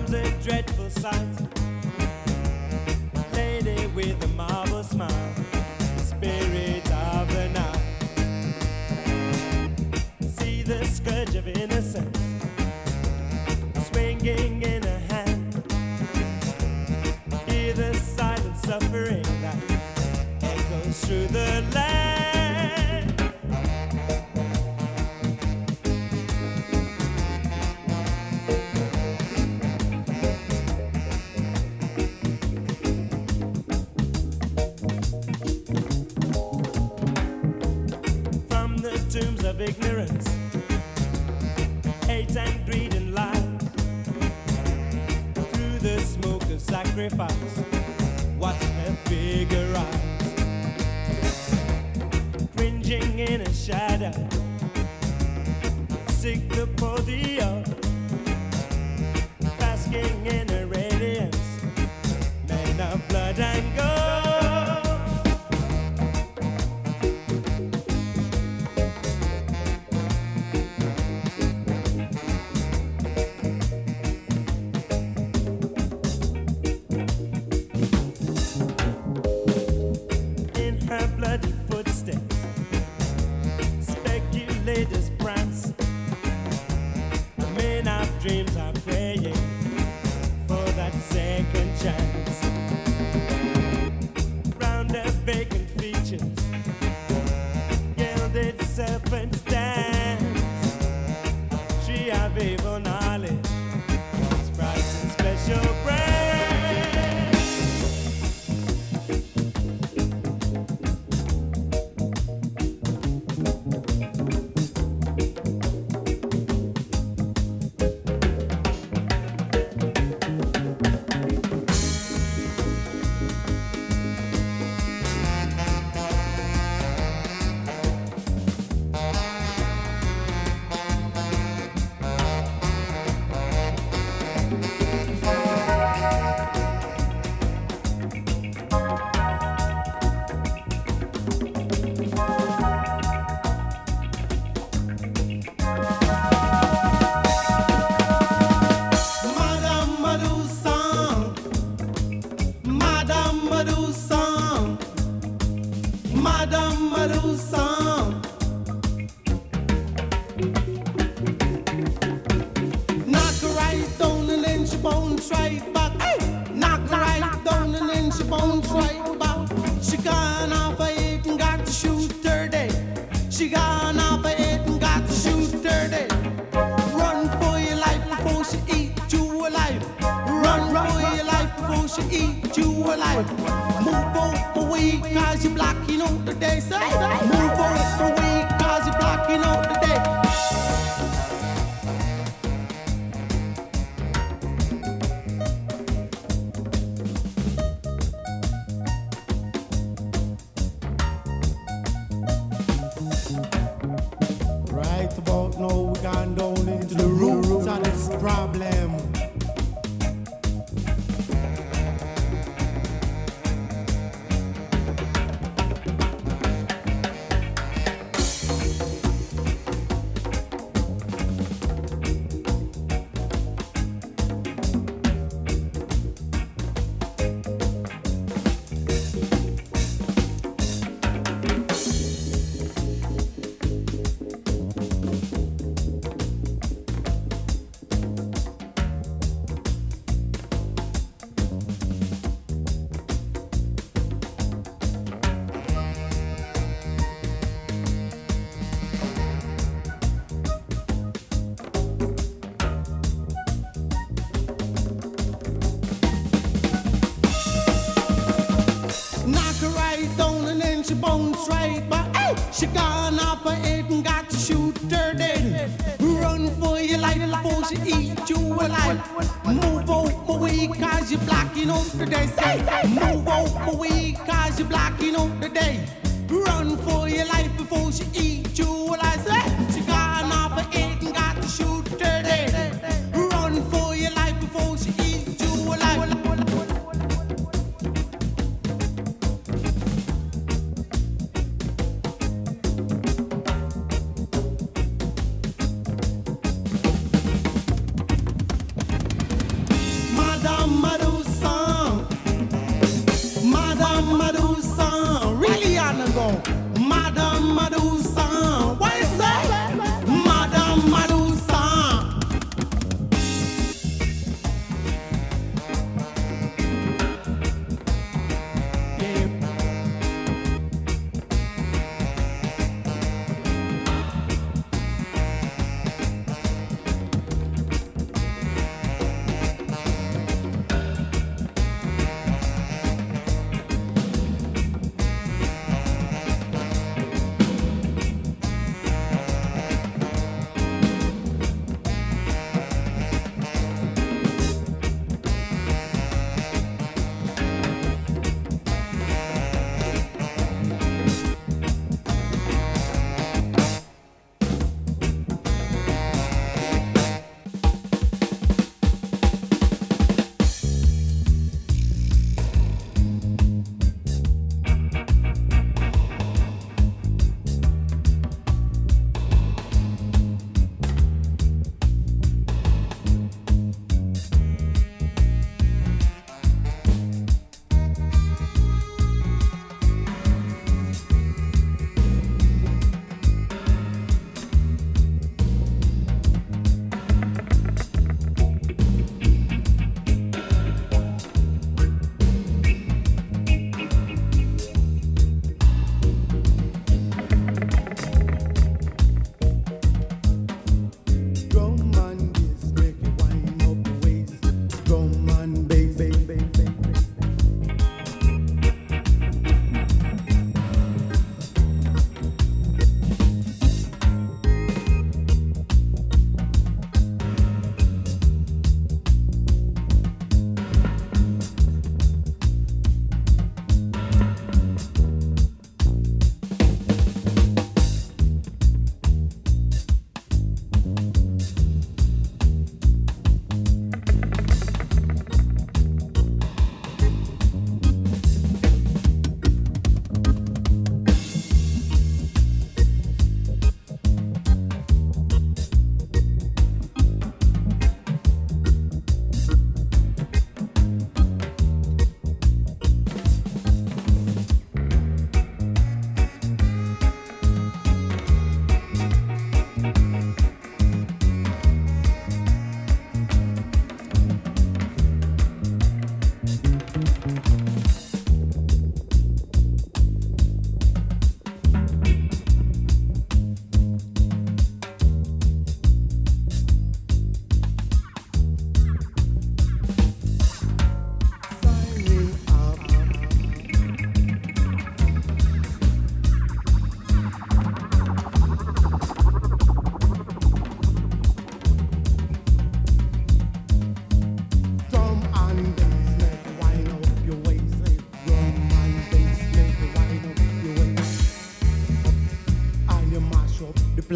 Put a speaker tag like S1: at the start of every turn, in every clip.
S1: a dreadful sight. Lady with a marble smile, spirit of the night. See the scourge of innocence swinging in her hand. Hear the silent suffering that echoes through the land. Tombs of ignorance, hate and greed and lies. Through the smoke of sacrifice, watch her figure rise. Cringing in a shadow, seek the podium, basking in a radiance, men of blood and gold. Speculators prance, men of dreams are praying for that second chance. Round their vacant features, gilded serpents dance. She have evil knowledge, sprites and special bread.
S2: She gone off her head and got to shoot her dead. Run for your life before she eat you alive. Move out my way cause you're blocking out the day. Move out my way cause you're blocking out the day. Run for your life before she eat you alive. She gone off her head and got to shoot her dead. Run for your life before she eat you alive.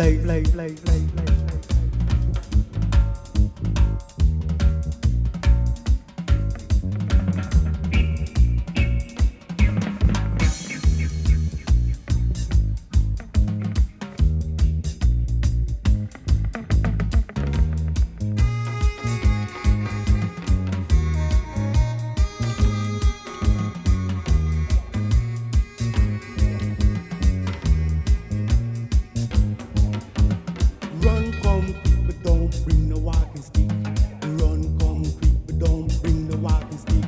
S2: Run, come, quick, but don't bring the walking stick. Run, come, quick, but don't bring the walking stick.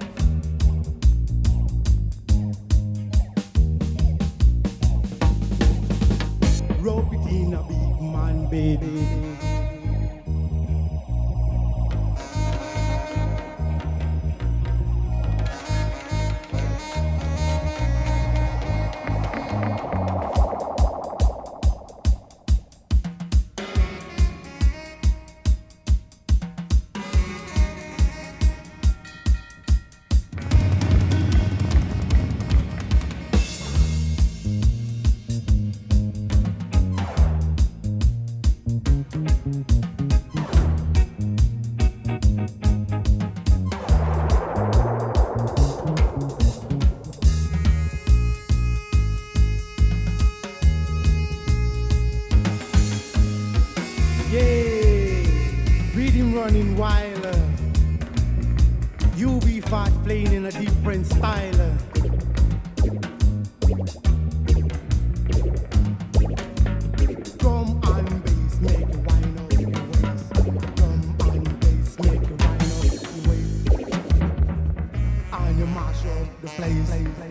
S2: Rub it in a big man, baby. Rhythm running wild. You be fat playing in a different style. Drum and bass make you wind up your waist. Drum and bass make you wind up your waist. And you mash up the place.